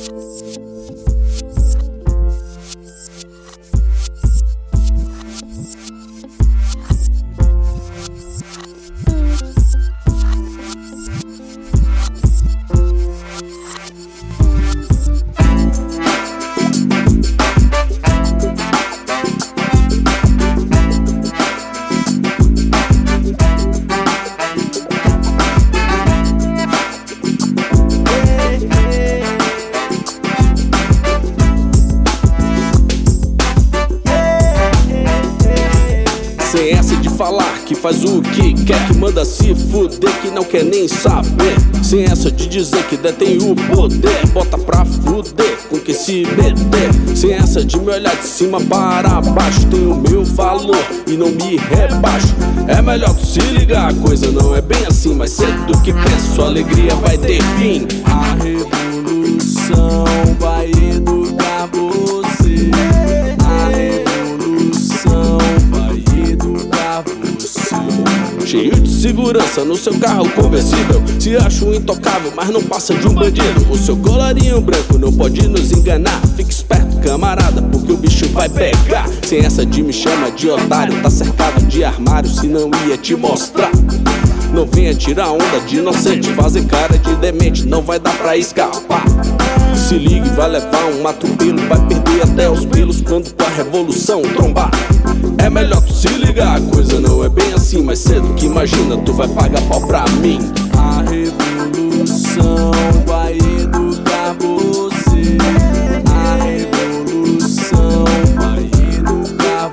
Sem essa de falar que faz o que quer, que manda se fuder, que não quer nem saber. Sem essa de dizer que detém o poder, bota pra fuder com que se meter. Sem essa de me olhar de cima para baixo, tenho meu valor e não me rebaixo. É melhor tu se ligar, a coisa não é bem assim, mas cedo do que pensa, sua alegria vai ter fim. A revolução vai educar você. A revolução vai educar você. Cheio de segurança no seu carro conversível, se acha um intocável, mas não passa de um bandido. O seu colarinho branco não pode nos enganar. Fique esperto, camarada, porque o bicho vai pegar. Sem essa de me chama de otário, tá cercado de armário, se não ia te mostrar. Não venha tirar onda de inocente, fazer cara de demente, não vai dar pra escapar. Se ligue, vai levar um atropelo, vai perder até os pelos quando a revolução trombar. É melhor tu se ligar, a coisa não é bem assim, mas cedo que imagina, tu vai pagar pau pra mim. A revolução vai educar você. A revolução vai educar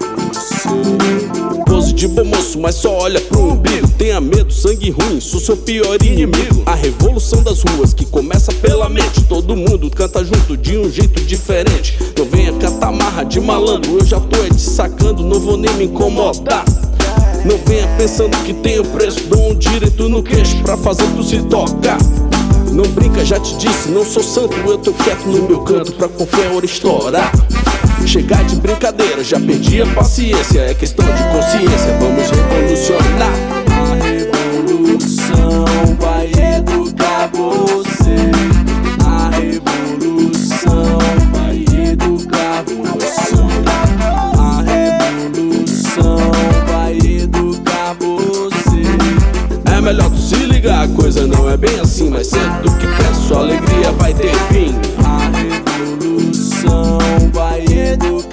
você. Pose de bom moço, mas só olha pro umbigo. Tenha medo, sangue ruim, sou seu pior inimigo. A revolução das ruas que começa pela mente, todo mundo canta junto de um jeito diferente. Não venha cantar marra de malandro, eu já tô te sacando, não vou nem me incomodar. Não venha pensando que tenho preço, dou um direito no queixo pra fazer tu se tocar. Não brinca, já te disse, não sou santo, eu tô quieto no meu canto pra qualquer hora estourar. Chegar de brincadeira, já perdi a paciência, é questão de consciência, vamos revolucionar. A revolução vai educar você. A revolução vai educar você. A revolução vai educar você. É melhor tu se ligar, a coisa não é bem assim, mas cedo do que pensa, sua alegria vai ter fim. A revolução vai educar